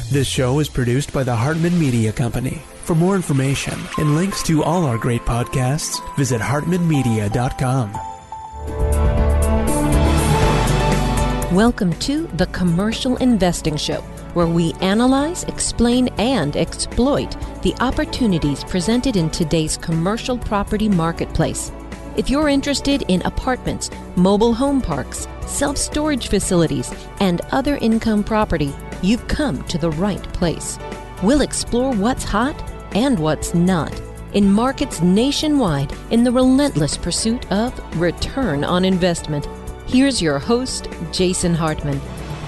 This show is produced by the Hartman Media Company. For more information and links to all our great podcasts, visit hartmanmedia.com. Welcome to The Commercial Investing Show, where we analyze, explain, and exploit the opportunities presented in today's commercial property marketplace. If you're interested in apartments, mobile home parks, self-storage facilities, and other income property, you've come to the right place. We'll explore what's hot and what's not in markets nationwide in the relentless pursuit of return on investment. Here's your host, Jason Hartman.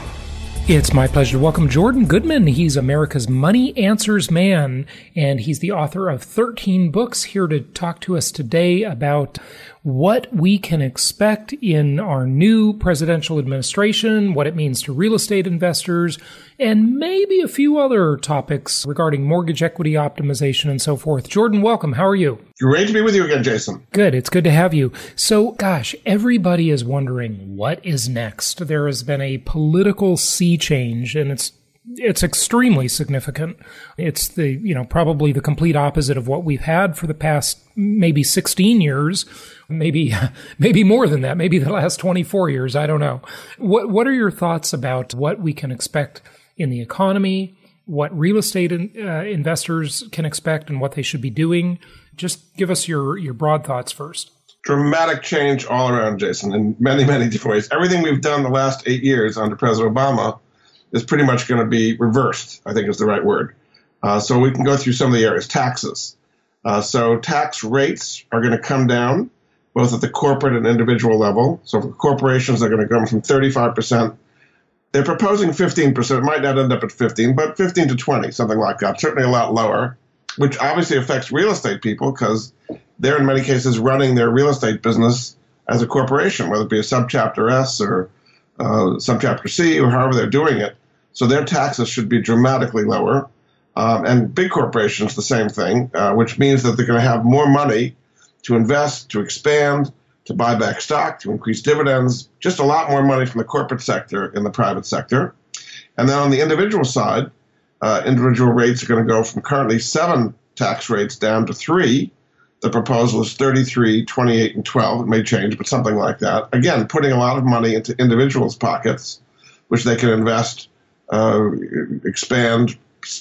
It's my pleasure to welcome Jordan Goodman. He's America's Money Answers man, and he's the author of 13 books, here to talk to us today about what we can expect in our new presidential administration, what it means to real estate investors, and maybe a few other topics regarding mortgage equity optimization and so forth. Jordan, welcome. How are you? Great to be with you again, Jason. Good. It's good to have you. So, gosh, everybody is wondering what is next. There has been a political sea change, and it's extremely significant. It's probably the complete opposite of what we've had for the past maybe 16 years, maybe more than that, maybe the last 24 years. I don't know. What are your thoughts about what we can expect in the economy, what real estate investors can expect, and what they should be doing? Just give us your broad thoughts first. Dramatic change all around, Jason, in many, many different ways. Everything we've done the last 8 years under President Obama is pretty much going to be reversed, I think is the right word. So we can go through some of the areas. Taxes. So tax rates are going to come down, both at the corporate and individual level. So for corporations, they're going to come from 35%. They're proposing 15%. It might not end up at 15, but 15 to 20, something like that. Certainly a lot lower, which obviously affects real estate people because they're in many cases running their real estate business as a corporation, whether it be a subchapter S or subchapter C or however they're doing it. So their taxes should be dramatically lower. And big corporations, the same thing, which means that they're going to have more money to invest, to expand, to buy back stock, to increase dividends, just a lot more money from the corporate sector in the private sector. And then on the individual side, individual rates are going to go from currently 7 tax rates down to 3. The proposal is 33, 28, and 12. It may change, but something like that. Again, putting a lot of money into individuals' pockets, which they can invest, expand,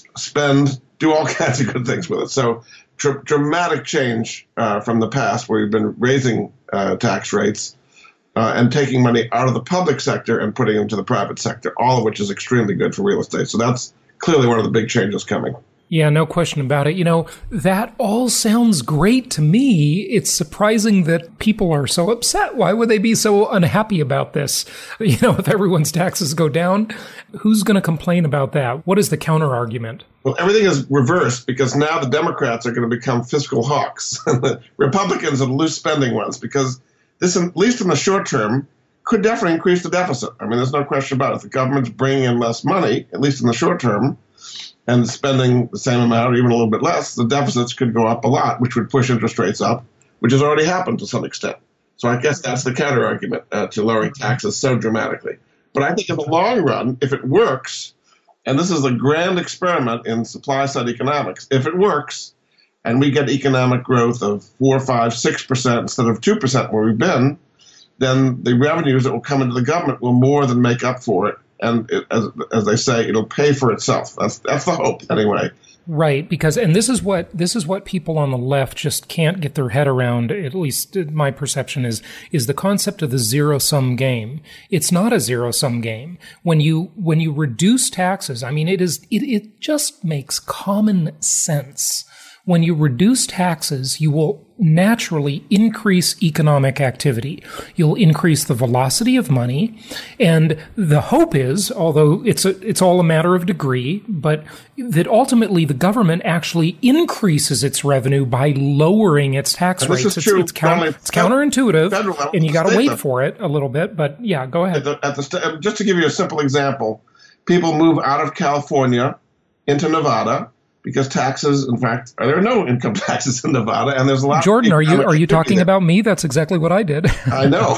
spend, do all kinds of good things with it. So dramatic change from the past where we've been raising tax rates and taking money out of the public sector and putting it into the private sector, all of which is extremely good for real estate. So that's clearly one of the big changes coming. Yeah, no question about it. That all sounds great to me. It's surprising that people are so upset. Why would they be so unhappy about this? If everyone's taxes go down, who's going to complain about that? What is the counter argument? Well, everything is reversed because now the Democrats are going to become fiscal hawks. The Republicans are the loose spending ones because this, at least in the short term, could definitely increase the deficit. I mean, there's no question about it. If the government's bringing in less money, at least in the short term, and spending the same amount or even a little bit less, the deficits could go up a lot, which would push interest rates up, which has already happened to some extent. So I guess that's the counter argument to lowering taxes so dramatically. But I think in the long run, if it works, and this is a grand experiment in supply-side economics, if it works and we get economic growth of 4, 5, 6% instead of 2% where we've been, then the revenues that will come into the government will more than make up for it. And as they say, it'll pay for itself. That's the hope, anyway. Right, and this is what people on the left just can't get their head around. At least my perception is the concept of the zero-sum game. It's not a zero-sum game. When you reduce taxes, I mean, it just makes common sense. When you reduce taxes, you will naturally increase economic activity. You'll increase the velocity of money. And the hope is, although it's all a matter of degree, but that ultimately the government actually increases its revenue by lowering its tax rates. This is true. It's counterintuitive, and you got to wait for it a little bit. But yeah, go ahead. Just to give you a simple example, people move out of California into Nevada, because taxes, in fact, there are no income taxes in Nevada, and there's a lot. Jordan, are you talking about me? That's exactly what I did. I know,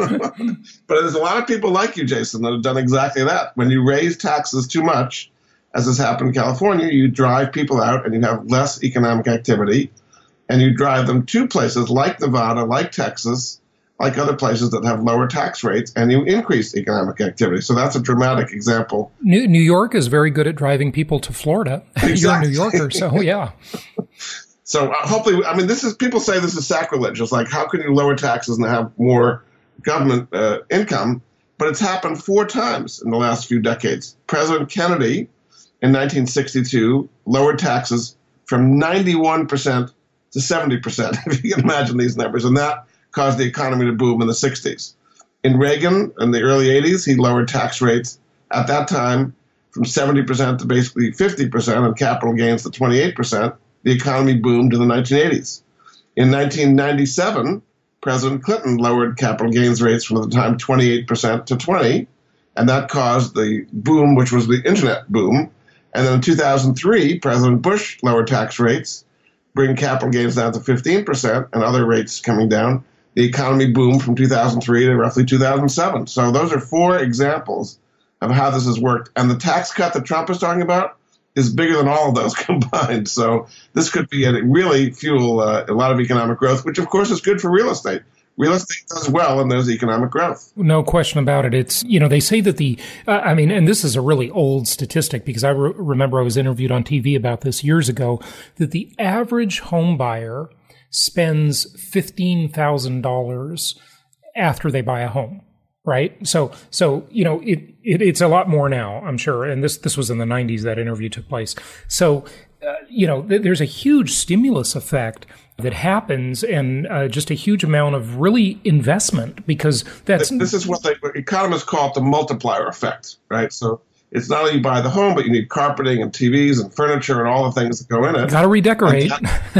but there's a lot of people like you, Jason, that have done exactly that. When you raise taxes too much, as has happened in California, you drive people out and you have less economic activity, and you drive them to places like Nevada, like Texas, like other places that have lower tax rates, and you increase economic activity. So that's a dramatic example. New York is very good at driving people to Florida. Exactly. You're a New Yorker, so yeah. So hopefully, I mean, people say this is sacrilege. It's like, how can you lower taxes and have more government income? But it's happened 4 times in the last few decades. President Kennedy in 1962 lowered taxes from 91% to 70%, if you can imagine these numbers. And that caused the economy to boom in the 60s. In Reagan, in the early 80s, he lowered tax rates at that time from 70% to basically 50% and capital gains to 28%. The economy boomed in the 1980s. In 1997, President Clinton lowered capital gains rates from at the time 28% to 20%, and that caused the boom, which was the internet boom. And then in 2003, President Bush lowered tax rates, bringing capital gains down to 15% and other rates coming down. The economy boomed from 2003 to roughly 2007. So those are 4 examples of how this has worked. And the tax cut that Trump is talking about is bigger than all of those combined. So this could be really fuel a lot of economic growth, which of course is good for real estate. Real estate does well and there's economic growth. No question about it. It's, they say that and this is a really old statistic because I remember I was interviewed on TV about this years ago, that the average home buyer spends $15,000 after they buy a home, right? So it's a lot more now, I'm sure. And this was in the 90s that interview took place. So, there's a huge stimulus effect that happens and just a huge amount of really investment because this is what economists call it the multiplier effect, right? So it's not only you buy the home, but you need carpeting and TVs and furniture and all the things that go in it. Got to redecorate.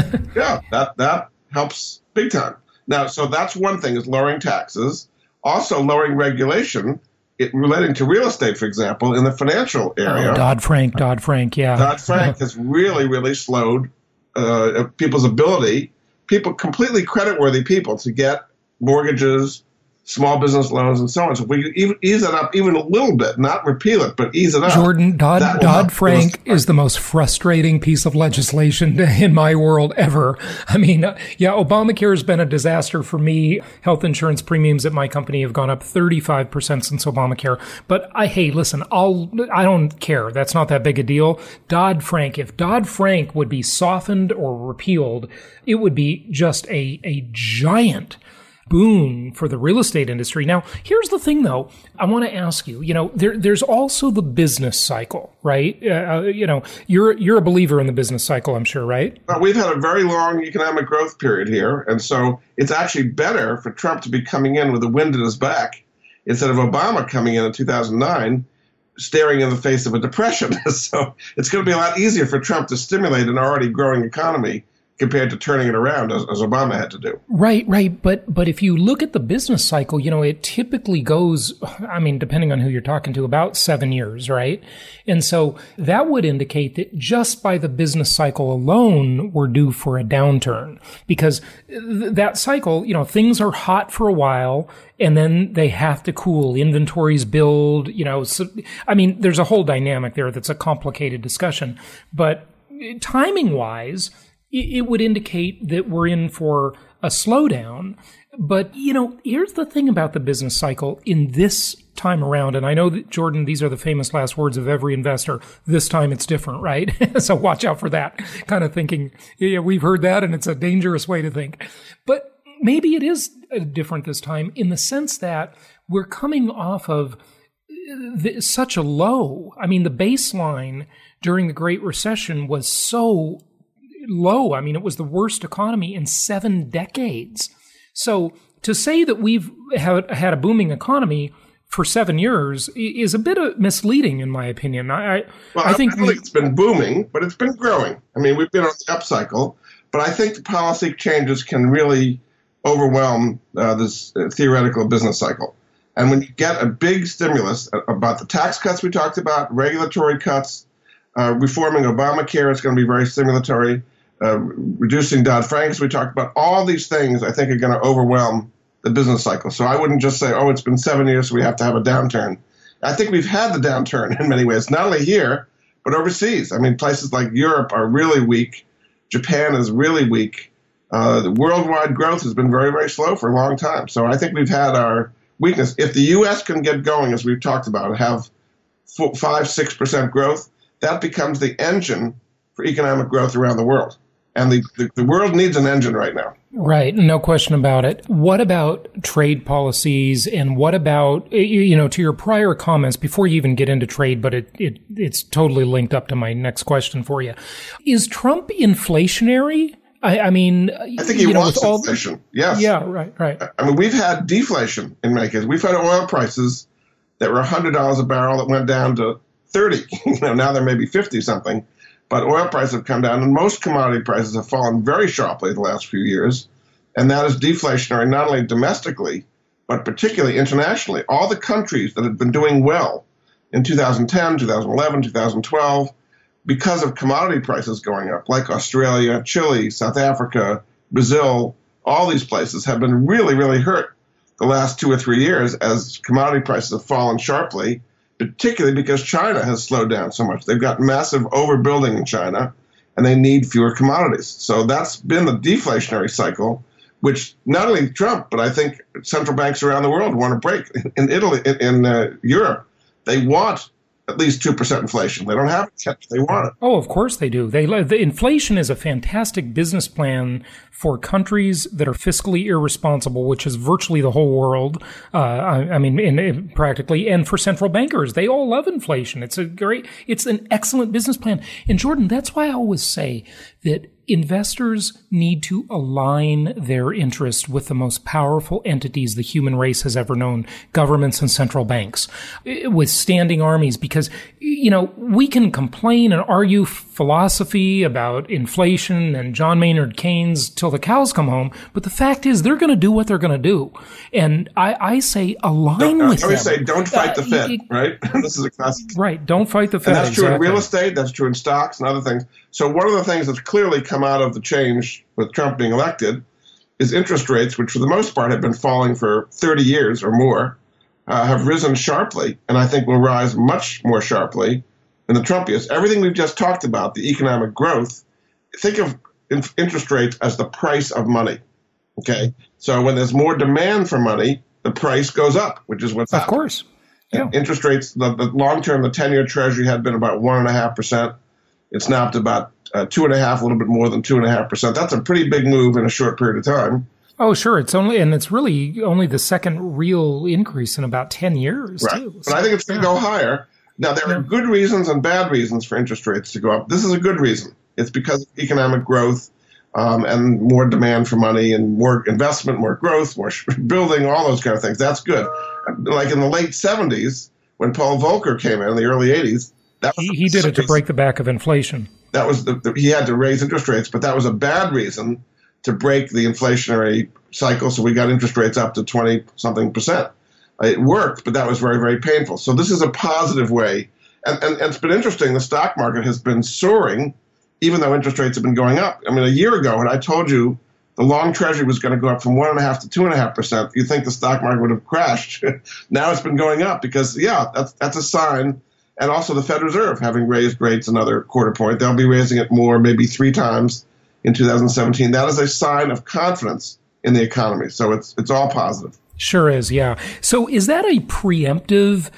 That helps big time. Now, so that's one thing, is lowering taxes. Also lowering regulation, relating to real estate, for example, in the financial area. Dodd-Frank, yeah. Dodd-Frank has really, really slowed people's ability, completely creditworthy people, to get mortgages, small business loans, and so on. So if we ease it up even a little bit, not repeal it, but ease it up. Jordan, Dodd-Frank is the most frustrating piece of legislation in my world ever. I mean, Obamacare has been a disaster for me. Health insurance premiums at my company have gone up 35% since Obamacare. But listen, I don't care. That's not that big a deal. Dodd-Frank, if Dodd-Frank would be softened or repealed, it would be just a giant boon for the real estate industry. Now, here's the thing, though. I want to ask you, there's also the business cycle, right? You're a believer in the business cycle, I'm sure, right? Well, we've had a very long economic growth period here, and so it's actually better for Trump to be coming in with the wind at his back instead of Obama coming in 2009 staring in the face of a depression. So it's going to be a lot easier for Trump to stimulate an already growing economy compared to turning it around as Obama had to do. Right. But if you look at the business cycle, it typically goes, depending on who you're talking to, about 7 years, right? And so that would indicate that just by the business cycle alone, we're due for a downturn. Because that cycle, things are hot for a while and then they have to cool. Inventories build, there's a whole dynamic there that's a complicated discussion. But timing-wise, it would indicate that we're in for a slowdown. But, here's the thing about the business cycle in this time around. And I know that, Jordan, these are the famous last words of every investor. This time it's different, right? So watch out for that kind of thinking. Yeah, we've heard that, and it's a dangerous way to think. But maybe it is different this time in the sense that we're coming off of such a low. The baseline during the Great Recession was so low. It was the worst economy in 7 decades. So to say that we've had a booming economy for 7 years is a bit misleading, in my opinion. I think it's been booming, but it's been growing. We've been on the upcycle, but I think the policy changes can really overwhelm this theoretical business cycle. And when you get a big stimulus about the tax cuts we talked about, regulatory cuts, reforming Obamacare is going to be very stimulatory. Reducing Dodd-Frank, as we talked about, all these things I think are going to overwhelm the business cycle. So I wouldn't just say, it's been 7 years, so we have to have a downturn. I think we've had the downturn in many ways, not only here, But overseas, I mean, places like Europe are really weak. Japan is really weak. The worldwide growth has been very, very slow for a long time. So I think we've had our weakness. If the U.S. can get going, as we've talked about, and have 5-6% growth, that becomes the engine for economic growth around the world. And the world needs an engine right now. Right. No question about it. What about trade policies, and what about, you know, to your prior comments, before you even get into trade, but it's totally linked up to my next question for you. Is Trump inflationary? I mean, I think he wants inflation. Yes. Yeah, right. I mean, we've had deflation in many cases. We've had oil prices that were $100 a barrel that went down to 30. You know, now they're maybe 50 something. But oil prices have come down, and most commodity prices have fallen very sharply the last few years. And that is deflationary, not only domestically, but particularly internationally. All the countries that have been doing well in 2010, 2011, 2012, because of commodity prices going up, like Australia, Chile, South Africa, Brazil, all these places have been really, really hurt the last 2 or 3 years as commodity prices have fallen sharply, particularly because China has slowed down so much. They've got massive overbuilding in China, and they need fewer commodities. So that's been the deflationary cycle, which not only Trump, but I think central banks around the world want to break. In Italy, in Europe, they want at least 2% inflation. They don't have it yet. They want it. Oh, of course they do. The inflation is a fantastic business plan for countries that are fiscally irresponsible, which is virtually the whole world. I mean, practically, and for central bankers, they all love inflation. It's an excellent business plan. And Jordan, that's why I always say that investors need to align their interests with the most powerful entities the human race has ever known, governments and central banks, with standing armies, because, you know, we can complain and argue philosophy about inflation and John Maynard Keynes till the cows come home, but the fact is they're going to do what they're going to do. And I say align with them. I always say don't fight the Fed, right? This is a classic. Right, don't fight the Fed. And that's true in real estate, that's true in stocks and other things. So one of the things that's clearly come out of the change with Trump being elected is interest rates, which for the most part have been falling for 30 years or more, have risen sharply, and I think will rise much more sharply than the Trump years. Everything we've just talked about, the economic growth, think of interest rates as the price of money, okay? So when there's more demand for money, the price goes up, which is what's happening. Of course. Yeah. Interest rates, the long term, the 10-year Treasury had been about 1.5%. It's now up to about 2.5%, a little bit more than 2.5%. That's a pretty big move in a short period of time. Oh, sure. It's really only the second real increase in about 10 years, right. too. But I think it's going to go higher. Now, there are good reasons and bad reasons for interest rates to go up. This is a good reason. It's because of economic growth and more demand for money and more investment, more growth, more building, all those kind of things. That's good. Like in the late 70s, when Paul Volcker came in the early 80s, he did it to break the back of inflation. That was he had to raise interest rates, but that was a bad reason to break the inflationary cycle. So we got interest rates up to 20-something%. It worked, but that was very, very painful. So this is a positive way. And it's been interesting. The stock market has been soaring, even though interest rates have been going up. I mean, a year ago, when I told you the long Treasury was going to go up from 1.5% to 2.5%, you'd think the stock market would have crashed. Now it's been going up because, that's a sign. And also the Fed Reserve, having raised rates another quarter point, they'll be raising it more, maybe 3 times in 2017. That is a sign of confidence in the economy. So it's all positive. Sure is, yeah. So is that a preemptive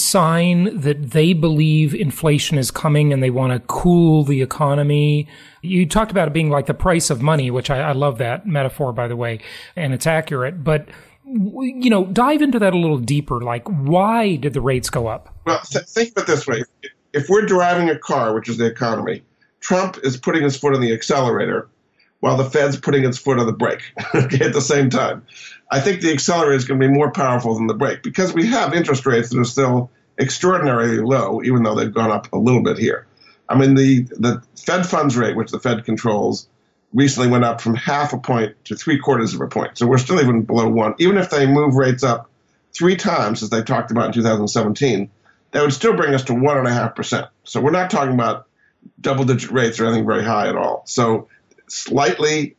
sign that they believe inflation is coming and they want to cool the economy? You talked about it being like the price of money, which I love that metaphor, by the way, and it's accurate. But you know, dive into that a little deeper. Like, why did the rates go up? Well, think of it this way. If we're driving a car, which is the economy, Trump is putting his foot on the accelerator while the Fed's putting its foot on the brake at the same time. I think the accelerator is going to be more powerful than the brake because we have interest rates that are still extraordinarily low, even though they've gone up a little bit here. I mean, the Fed funds rate, which the Fed controls, recently went up from 0.5 point to 0.75 point. So we're still even below 1. Even if they move rates up 3 times, as they talked about in 2017, that would still bring us to 1.5%. So we're not talking about double-digit rates or anything very high at all. So slightly,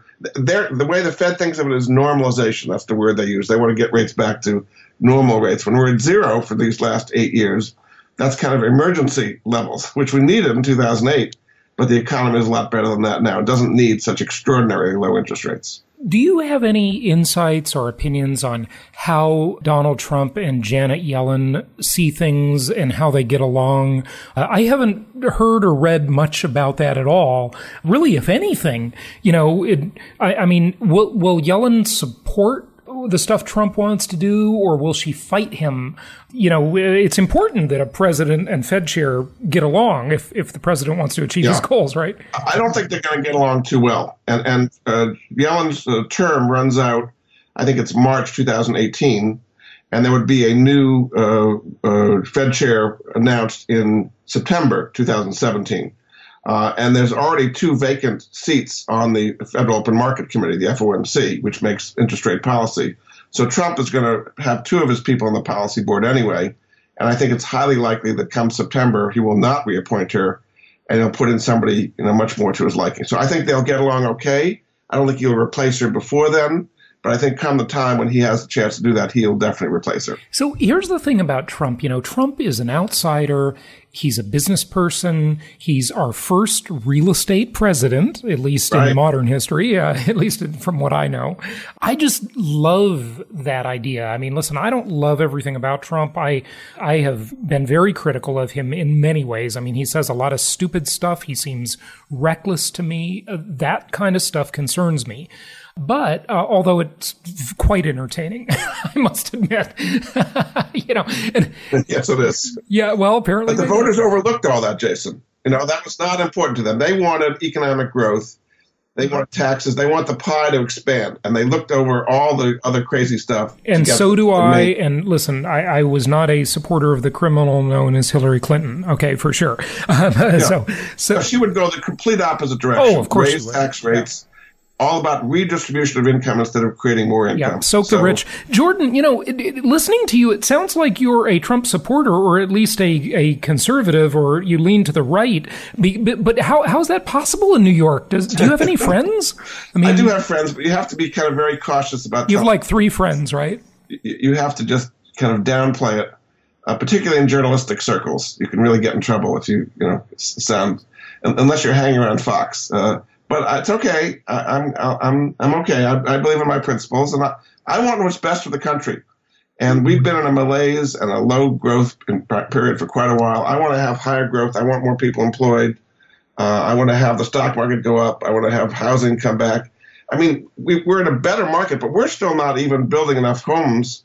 the way the Fed thinks of it is normalization. That's the word they use. They want to get rates back to normal rates. When we're at 0 for these last 8 years, That's kind of emergency levels, which we needed in 2008. But the economy is a lot better than that now. It doesn't need such extraordinarily low interest rates. Do you have any insights or opinions on how Donald Trump and Janet Yellen see things and how they get along? I haven't heard or read much about that at all. Really, if anything, will Yellen support the stuff Trump wants to do, or will she fight him? It's important that a president and Fed chair get along if the president wants to achieve his goals, right? I don't think they're going to get along too well. And Yellen's term runs out, I think it's March 2018, and there would be a new Fed chair announced in September 2017. And there's already 2 vacant seats on the Federal Open Market Committee, the FOMC, which makes interest rate policy. So Trump is going to have 2 of his people on the policy board anyway. And I think it's highly likely that come September, he will not reappoint her, and he'll put in somebody much more to his liking. So I think they'll get along okay. I don't think he'll replace her before then. But I think come the time when he has the chance to do that, he'll definitely replace her. So here's the thing about Trump. Trump is an outsider. He's a business person. He's our first real estate president, at least in modern history, at least from what I know. I just love that idea. I mean, listen, I don't love everything about Trump. I have been very critical of him in many ways. I mean, he says a lot of stupid stuff. He seems reckless to me. That kind of stuff concerns me. But although it's quite entertaining, I must admit, Yes, it is. Yeah, well, apparently. But the voters overlooked all that, Jason. That was not important to them. They wanted economic growth. They want taxes. They want the pie to expand. And they looked over all the other crazy stuff. And so do I. And listen, I was not a supporter of the criminal known as Hillary Clinton. Okay, for sure. So she would go the complete opposite direction. Oh, of course. Raise tax rates. All about redistribution of income instead of creating more income. Yeah, soak the rich. Jordan, listening to you, it sounds like you're a Trump supporter or at least a conservative, or you lean to the right. But how is that possible in New York? Do you have any friends? I do have friends, but you have to be kind of very cautious about You have like 3 friends, right? You have to just kind of downplay it, particularly in journalistic circles. You can really get in trouble if you sound, unless you're hanging around Fox. But it's okay. I'm okay. I believe in my principles, and I want what's best for the country. And we've been in a malaise and a low growth period for quite a while. I want to have higher growth. I want more people employed. I want to have the stock market go up. I want to have housing come back. I mean, we're in a better market, but we're still not even building enough homes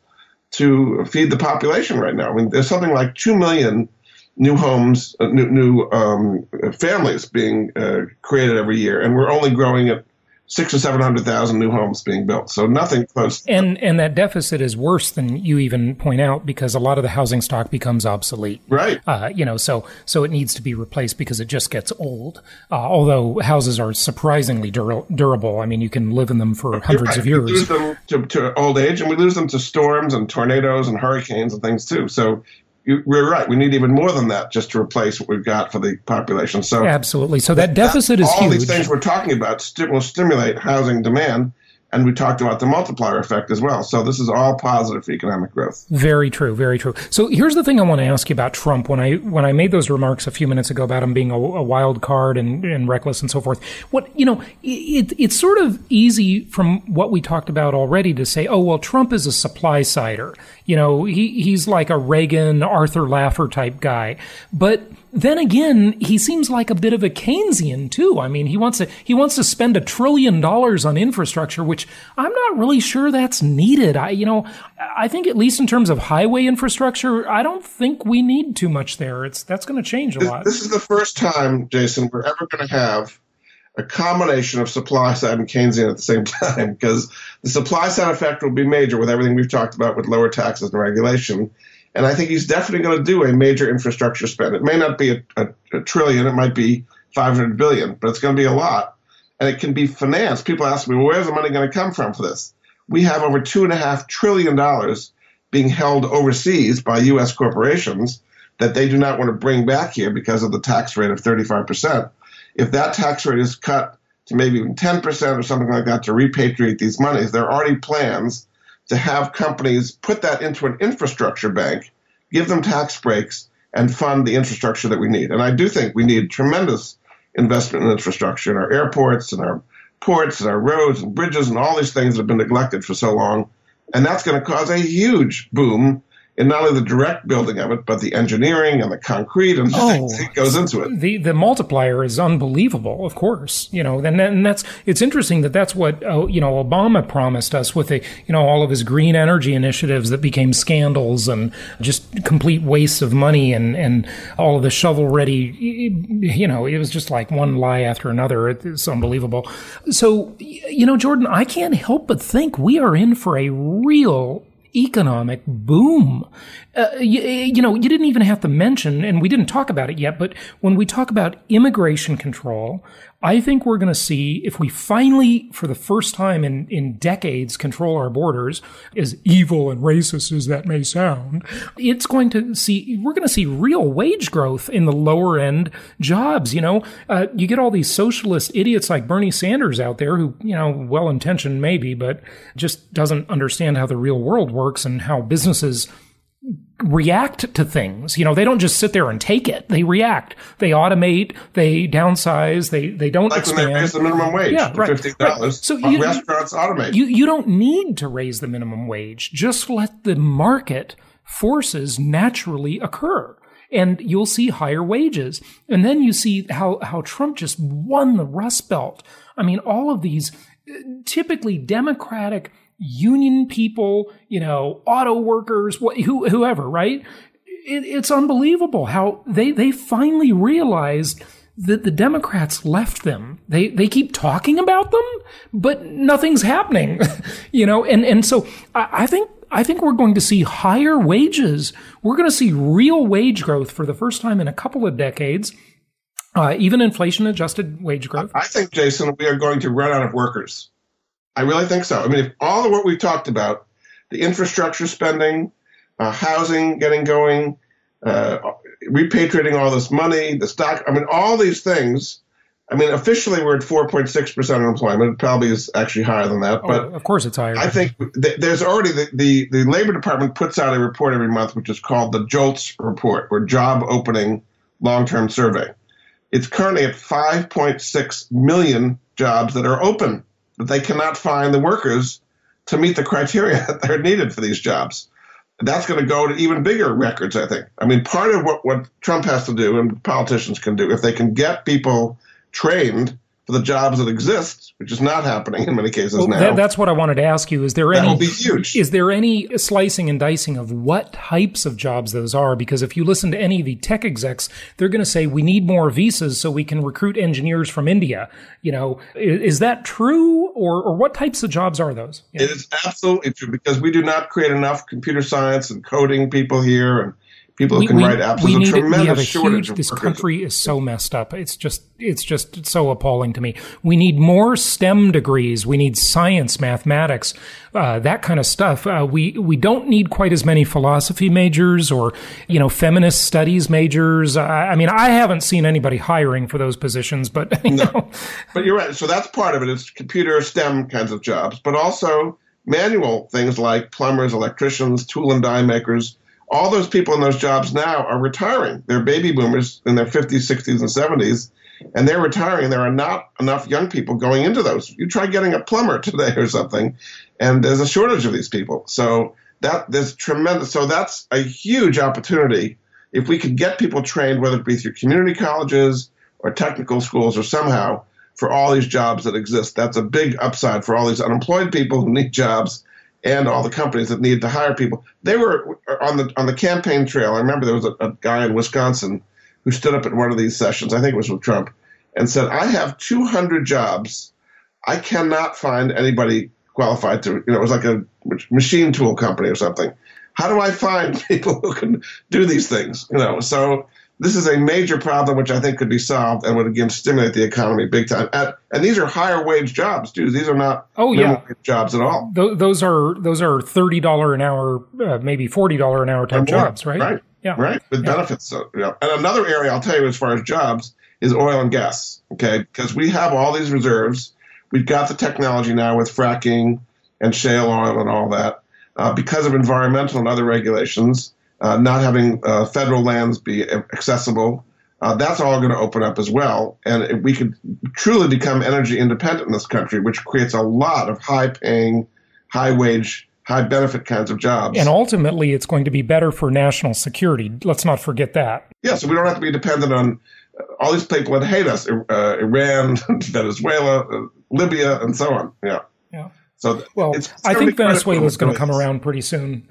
to feed the population right now. I mean, there's something like 2 million new homes, new families being created every year, and we're only growing at 600,000 or 700,000 new homes being built. So nothing close. And that deficit is worse than you even point out, because a lot of the housing stock becomes obsolete. Right. So it needs to be replaced because it just gets old. Although houses are surprisingly durable. I mean, you can live in them for hundreds of years. We lose them to old age, and we lose them to storms and tornadoes and hurricanes and things too. So we're right. We need even more than that just to replace what we've got for the population. So absolutely. So that deficit is huge. All these things we're talking about will stimulate housing demand. And we talked about the multiplier effect as well. So this is all positive for economic growth. Very true. Very true. So here's the thing I want to ask you about Trump. When I made those remarks a few minutes ago about him being a wild card and reckless and so forth, it's sort of easy from what we talked about already to say, oh, well, Trump is a supply sider. He's like a Reagan, Arthur Laffer type guy. But then again, he seems like a bit of a Keynesian too. I mean, he wants to spend $1 trillion on infrastructure, which I'm not really sure that's needed. I think at least in terms of highway infrastructure, I don't think we need too much there. That's going to change a lot. This is the first time, Jason, we're ever going to have a combination of supply side and Keynesian at the same time, because the supply side effect will be major with everything we've talked about with lower taxes and regulation. And I think he's definitely going to do a major infrastructure spend. It may not be a trillion. It might be 500 billion, but it's going to be a lot. And it can be financed. People ask me, well, where's the money going to come from for this? We have over $2.5 trillion being held overseas by U.S. corporations that they do not want to bring back here because of the tax rate of 35%. If that tax rate is cut to maybe even 10% or something like that to repatriate these monies, there are already plans to have companies put that into an infrastructure bank, give them tax breaks, and fund the infrastructure that we need. And I do think we need tremendous investment in infrastructure in our airports and our ports and our roads and bridges and all these things that have been neglected for so long. And that's going to cause a huge boom in not only the direct building of it, but the engineering and the concrete and it goes into it. The multiplier is unbelievable, of course. And that's, it's interesting that's what, Obama promised us with all of his green energy initiatives that became scandals and just complete wastes of money and all of the shovel ready, it was just like one lie after another. It's unbelievable. So, Jordan, I can't help but think we are in for a real economic boom. You didn't even have to mention, and we didn't talk about it yet, but when we talk about immigration control, I think we're going to see, if we finally, for the first time in decades, control our borders, as evil and racist as that may sound, we're going to see real wage growth in the lower end jobs. You get all these socialist idiots like Bernie Sanders out there who, well-intentioned maybe, but just doesn't understand how the real world works and how businesses react to things. They don't just sit there and take it. They react. They automate. They downsize. They don't expand. Like when they raise the minimum wage to $15. Right. So restaurants automate. You don't need to raise the minimum wage. Just let the market forces naturally occur. And you'll see higher wages. And then you see how Trump just won the Rust Belt. I mean, all of these typically Democratic union people, auto workers, whoever, right? It's unbelievable how they finally realized that the Democrats left them. They keep talking about them, but nothing's happening, and so I think we're going to see higher wages. We're going to see real wage growth for the first time in a couple of decades, even inflation-adjusted wage growth. I think, Jason, we are going to run out of workers. I really think so. I mean, if all of what we've talked about, the infrastructure spending, housing getting going, repatriating all this money, the stock, all these things. Officially we're at 4.6% unemployment. It probably is actually higher than that. But of course it's higher. I think there's already the Labor Department puts out a report every month, which is called the JOLTS report, or Job Opening Long-Term Survey. It's currently at 5.6 million jobs that are open, but they cannot find the workers to meet the criteria that are needed for these jobs. That's going to go to even bigger records, I think. Part of what Trump has to do and politicians can do, if they can get people trained for the jobs that exist, which is not happening in many cases now. That's what I wanted to ask you. That will be huge. Is there any slicing and dicing of what types of jobs those are? Because if you listen to any of the tech execs, they're going to say we need more visas so we can recruit engineers from India. Is that true, or what types of jobs are those? It is absolutely true, because we do not create enough computer science and coding people here, and people who can write apps. There's a tremendous shortage of this country is so messed up. It's just so appalling to me. We need more STEM degrees. We need science, mathematics, that kind of stuff. We don't need quite as many philosophy majors or, feminist studies majors. I haven't seen anybody hiring for those positions, but no. But you're right. So that's part of it. It's computer STEM kinds of jobs, but also manual things like plumbers, electricians, tool and die makers. All those people in those jobs now are retiring. They're baby boomers in their 50s, 60s, and 70s, and they're retiring. There are not enough young people going into those. You try getting a plumber today or something, and there's a shortage of these people. So there's tremendous. So that's a huge opportunity. If we could get people trained, whether it be through community colleges or technical schools or somehow, for all these jobs that exist, that's a big upside for all these unemployed people who need jobs, and all the companies that need to hire people. They were on the campaign trail. I remember there was a guy in Wisconsin who stood up at one of these sessions, I think it was with Trump, and said, I have 200 jobs. I cannot find anybody qualified to, it was like a machine tool company or something. How do I find people who can do these things? So this is a major problem which I think could be solved and would, again, stimulate the economy big time. And these are higher wage jobs, too. These are not minimum wage jobs at all. Those are $30 an hour, maybe $40 an hour type jobs, right? Right. Yeah. Right. With benefits. So, And another area I'll tell you as far as jobs is oil and gas. Okay, because we have all these reserves. We've got the technology now with fracking and shale oil and all that. Because of environmental and other regulations, not having federal lands be accessible. That's all going to open up as well. And we could truly become energy independent in this country, which creates a lot of high-paying, high-wage, high-benefit kinds of jobs. And ultimately, it's going to be better for national security. Let's not forget that. Yeah, so we don't have to be dependent on all these people that hate us, Iran, Venezuela, Libya, and so on. Yeah. So I think Venezuela is going to come around pretty soon.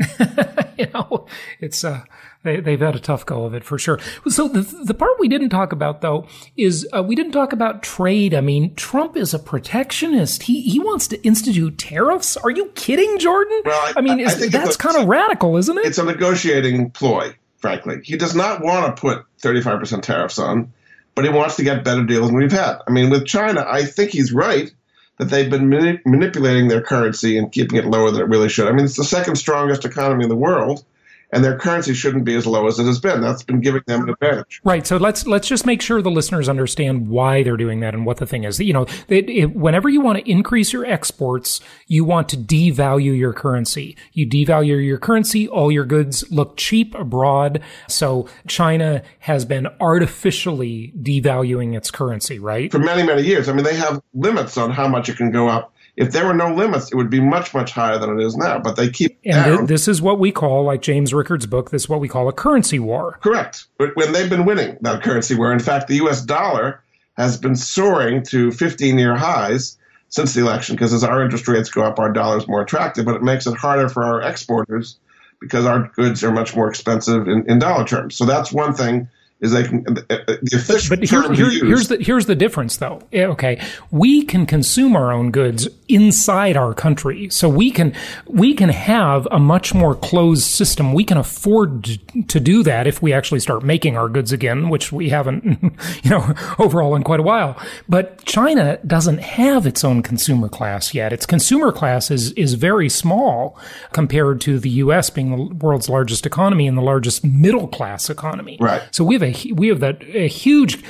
It's they've had a tough go of it for sure. So the part we didn't talk about though is we didn't talk about trade. I mean, Trump is a protectionist. He wants to institute tariffs. Are you kidding, Jordan? Well, I mean, that's kind of radical, isn't it? It's a negotiating ploy, frankly. He does not want to put 35% tariffs on, but he wants to get better deals than we've had. I mean, with China, I think he's right that they've been manipulating their currency and keeping it lower than it really should. I mean, it's the second strongest economy in the world, and their currency shouldn't be as low as it has been. That's been giving them an advantage. Right. So let's just make sure the listeners understand why they're doing that and what the thing is. Whenever you want to increase your exports, you want to devalue your currency. You devalue your currency, all your goods look cheap abroad. So China has been artificially devaluing its currency, right? For many, many years. I mean, they have limits on how much it can go up. If there were no limits, it would be much, much higher than it is now. But they keep and this is what we call, like James Rickards' book, this is what we call a currency war. Correct. But when they've been winning that currency war, in fact, the U.S. dollar has been soaring to 15-year highs since the election because as our interest rates go up, our dollar is more attractive. But it makes it harder for our exporters because our goods are much more expensive in dollar terms. So that's one thing. Is they can the official term here's the difference though. Okay, we can consume our own goods inside our country, so we can have a much more closed system. We can afford to do that if we actually start making our goods again, which we haven't, overall in quite a while. But China doesn't have its own consumer class yet. Its consumer class is very small compared to the U.S. being the world's largest economy and the largest middle class economy. Right. So we have a huge,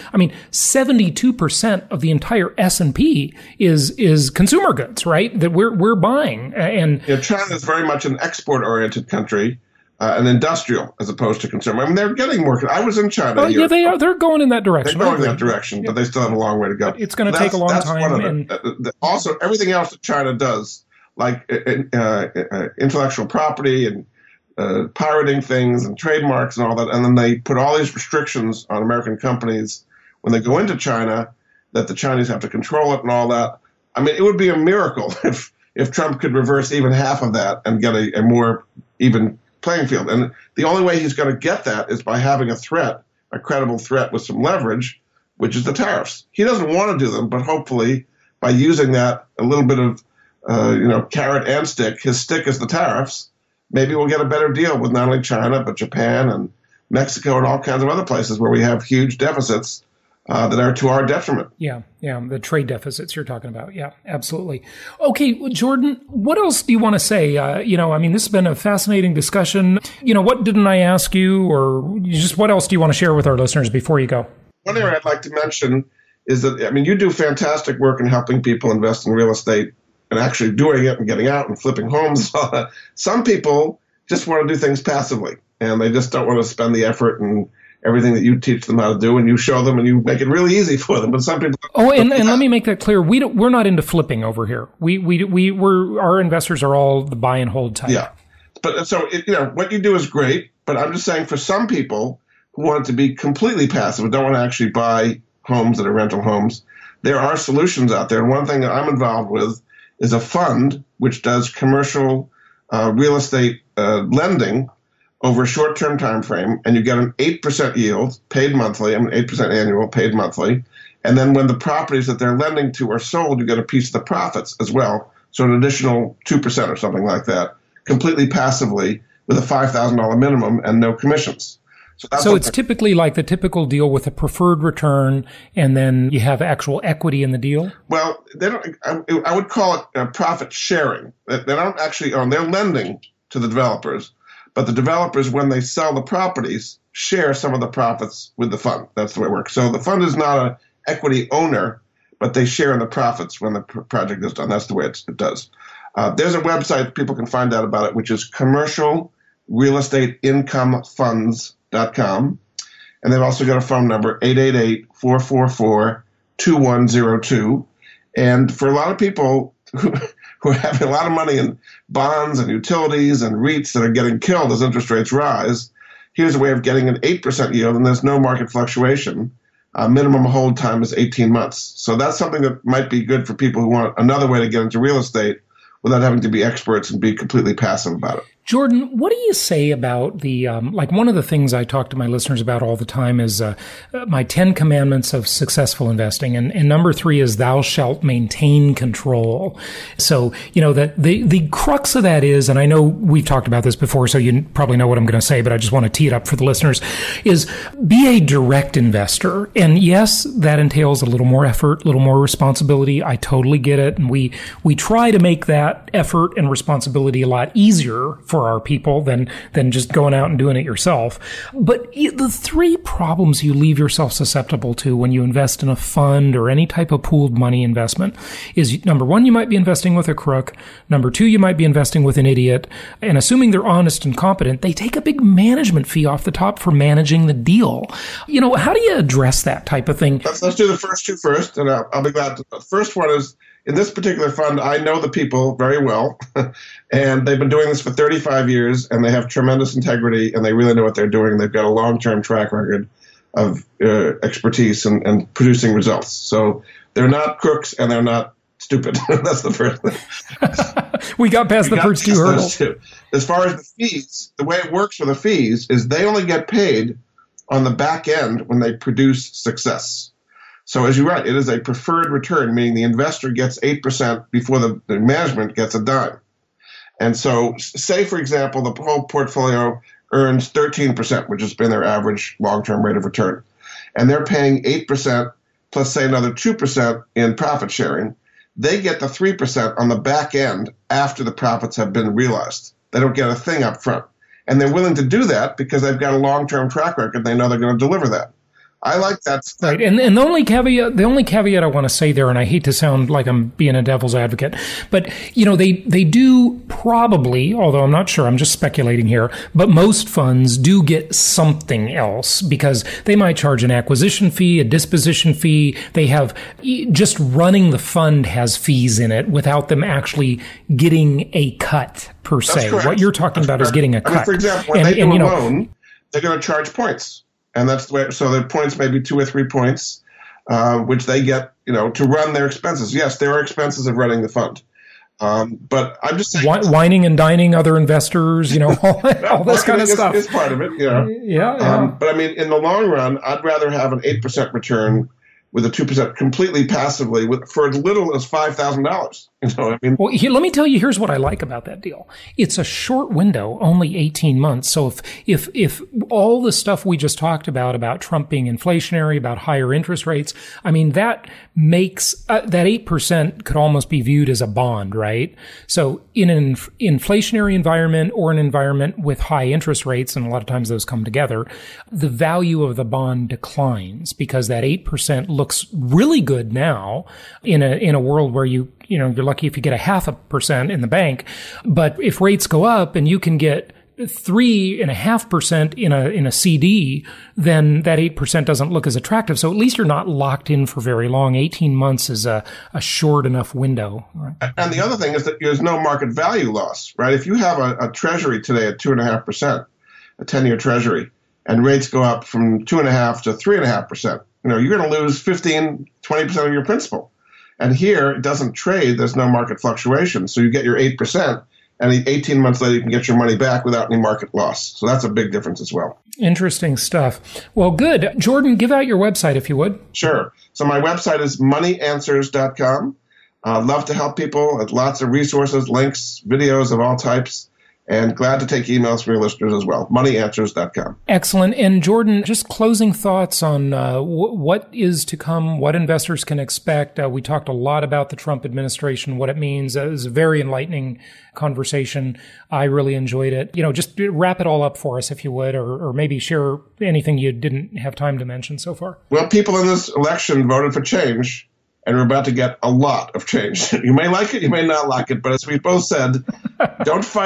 72% of the entire S&P is consumer goods, right? That we're buying. And China is very much an export-oriented country, an industrial as opposed to consumer. I mean, they're getting more. I was in China. Yeah, they are. They're going in that direction. They're going in that direction, but they still have a long way to go. But it's going to take a long time. Also, everything else that China does, like intellectual property and pirating things and trademarks and all that, and then they put all these restrictions on American companies when they go into China that the Chinese have to control it and all that. I mean, it would be a miracle if Trump could reverse even half of that and get a more even playing field. And the only way he's going to get that is by having a credible threat with some leverage, which is the tariffs. He doesn't want to do them, but hopefully by using that a little bit of carrot and stick, his stick is the tariffs. Maybe we'll get a better deal with not only China, but Japan and Mexico and all kinds of other places where we have huge deficits that are to our detriment. Yeah, the trade deficits you're talking about. Yeah, absolutely. Okay, well, Jordan, what else do you want to say? This has been a fascinating discussion. What didn't I ask you, or just what else do you want to share with our listeners before you go? One area I'd like to mention is that, you do fantastic work in helping people invest in real estate and actually doing it and getting out and flipping homes. Some people just want to do things passively, and they just don't want to spend the effort and everything that you teach them how to do, and you show them and you make it really easy for them. But some people. And let me make that clear. We're not into flipping over here. Our investors are all the buy and hold type. Yeah, but so what you do is great. But I'm just saying for some people who want it to be completely passive and don't want to actually buy homes that are rental homes, there are solutions out there. And one thing that I'm involved with is a fund which does commercial real estate lending over a short-term time frame, and you get an 8% yield paid monthly, 8% annual paid monthly. And then when the properties that they're lending to are sold, you get a piece of the profits as well. So an additional 2% or something like that, completely passively with a $5,000 minimum and no commissions. So it's typically like the typical deal with a preferred return, and then you have actual equity in the deal? Well, they don't. I would call it profit sharing. They don't actually own. They're lending to the developers, but the developers, when they sell the properties, share some of the profits with the fund. That's the way it works. So the fund is not an equity owner, but they share in the profits when the project is done. That's the way it does. There's a website people can find out about it, which is commercialrealestate.com. realestateincomefunds.com. And they've also got a phone number, 888-444-2102. And for a lot of people who are having a lot of money in bonds and utilities and REITs that are getting killed as interest rates rise, here's a way of getting an 8% yield, and there's no market fluctuation. Minimum hold time is 18 months. So that's something that might be good for people who want another way to get into real estate without having to be experts and be completely passive about it. Jordan, what do you say about the, like one of the things I talk to my listeners about all the time is my 10 commandments of successful investing. And number 3 is thou shalt maintain control. So, the crux of that is, and I know we've talked about this before, so you probably know what I'm going to say, but I just want to tee it up for the listeners, is be a direct investor. And yes, that entails a little more effort, a little more responsibility. I totally get it. And we try to make that effort and responsibility a lot easier for our people than just going out and doing it yourself. But the 3 problems you leave yourself susceptible to when you invest in a fund or any type of pooled money investment is, number 1, you might be investing with a crook. Number 2, you might be investing with an idiot. And assuming they're honest and competent, they take a big management fee off the top for managing the deal. How do you address that type of thing? Let's do the first 2 first, and I'll be glad to. The first one is, in this particular fund, I know the people very well, and they've been doing this for 35 years, and they have tremendous integrity, and they really know what they're doing. They've got a long-term track record of expertise and producing results. So they're not crooks, and they're not stupid. That's the first thing. We got past the first 2 hurdles. As far as the fees, the way it works for the fees is they only get paid on the back end when they produce success. So as you're right, it is a preferred return, meaning the investor gets 8% before the management gets a dime. And so say, for example, the whole portfolio earns 13%, which has been their average long-term rate of return. And they're paying 8% plus, say, another 2% in profit sharing. They get the 3% on the back end after the profits have been realized. They don't get a thing up front. And they're willing to do that because they've got a long-term track record. They know they're going to deliver that. I like that. Right. And the only caveat I want to say there, and I hate to sound like I'm being a devil's advocate, but, they do probably, although I'm not sure, I'm just speculating here, but most funds do get something else because they might charge an acquisition fee, a disposition fee. They have just running the fund has fees in it without them actually getting a cut per se. What you're talking about is getting a cut. For example, when they do a loan, they're going to charge points. And that's the way, so the points may be 2 or 3 points, which they get, to run their expenses. Yes, there are expenses of running the fund. But I'm just saying. Whining and dining other investors, all this kind of stuff. Is part of it, Yeah. But I mean, in the long run, I'd rather have an 8% return with a 2% completely passively for as little as $5,000. Well, let me tell you, here's what I like about that deal. It's a short window, only 18 months. So if all the stuff we just talked about Trump being inflationary, about higher interest rates, that makes that 8% could almost be viewed as a bond, right? So in an inflationary environment or an environment with high interest rates, and a lot of times those come together, the value of the bond declines because that 8% looks really good now in a world where you're lucky if you get 0.5% in the bank. But if rates go up and you can get 3.5% in a CD, then that 8% doesn't look as attractive. So at least you're not locked in for very long. 18 months is a short enough window. Right? And the other thing is that there's no market value loss, right? If you have a treasury today at 2.5%, a 10-year treasury, and rates go up from 2.5% to 3.5%, you're going to lose 15, 20% of your principal. And here, it doesn't trade. There's no market fluctuation. So you get your 8%, and 18 months later, you can get your money back without any market loss. So that's a big difference as well. Interesting stuff. Well, good. Jordan, give out your website if you would. Sure. So my website is moneyanswers.com. Love to help people. Lots of resources, links, videos of all types. And glad to take emails from your listeners as well. Moneyanswers.com. Excellent. And Jordan, just closing thoughts on what is to come, what investors can expect. We talked a lot about the Trump administration, what it means. It was a very enlightening conversation. I really enjoyed it. Just wrap it all up for us, if you would, or maybe share anything you didn't have time to mention so far. Well, people in this election voted for change. And we're about to get a lot of change. You may like it, you may not like it, but as we both said, don't fight it.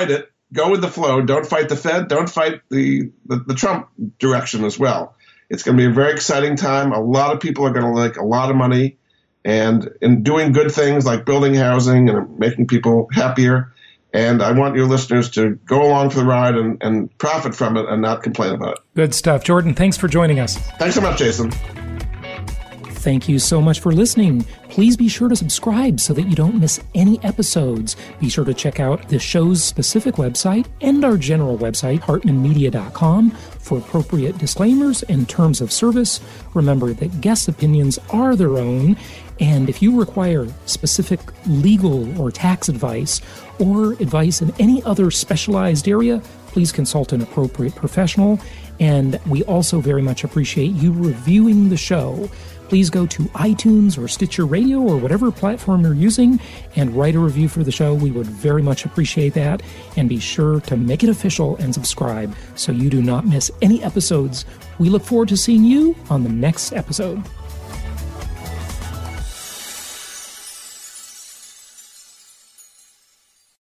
go with the flow. Don't fight the Fed. Don't fight the Trump direction as well. It's going to be a very exciting time. A lot of people are going to make a lot of money and in doing good things like building housing and making people happier. And I want your listeners to go along for the ride and profit from it and not complain about it. Good stuff. Jordan, thanks for joining us. Thanks so much, Jason. Thank you so much for listening. Please be sure to subscribe so that you don't miss any episodes. Be sure to check out the show's specific website and our general website, hartmanmedia.com, for appropriate disclaimers and terms of service. Remember that guest opinions are their own, and if you require specific legal or tax advice or advice in any other specialized area, please consult an appropriate professional. And we also very much appreciate you reviewing the show. Please go to iTunes or Stitcher Radio or whatever platform you're using and write a review for the show. We would very much appreciate that. And be sure to make it official and subscribe so you do not miss any episodes. We look forward to seeing you on the next episode.